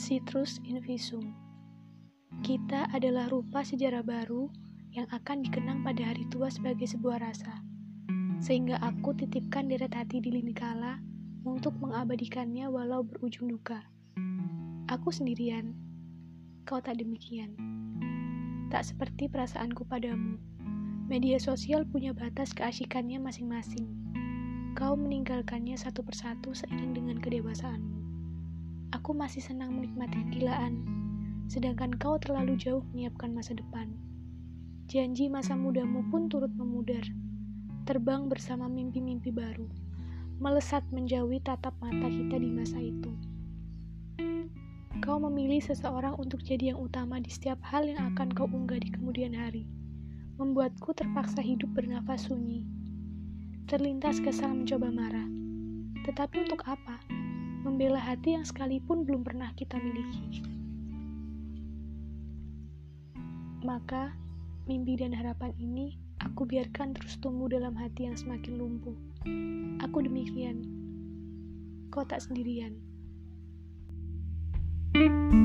Citrus infusum. Kita adalah rupa sejarah baru yang akan dikenang pada hari tua sebagai sebuah rasa. Sehingga aku titipkan deret hati di lini kala untuk mengabadikannya walau berujung duka. Aku sendirian, kau tak demikian. Tak seperti perasaanku padamu. Media sosial punya batas keasyikannya masing-masing. Kau meninggalkannya satu persatu seiring dengan kedewasaanmu. Aku masih senang menikmati kegilaan, sedangkan kau terlalu jauh menyiapkan masa depan. Janji masa mudamu pun turut memudar, terbang bersama mimpi-mimpi baru, melesat menjauhi tatap mata kita di masa itu. Kau memilih seseorang untuk jadi yang utama di setiap hal yang akan kau unggah di kemudian hari, membuatku terpaksa hidup bernafas sunyi. Terlintas kesal mencoba marah, tetapi untuk apa? Membela hati yang sekalipun belum pernah kita miliki. Maka, mimpi dan harapan ini aku biarkan terus tumbuh dalam hati yang semakin lumpuh. Aku demikian. Kau tak sendirian.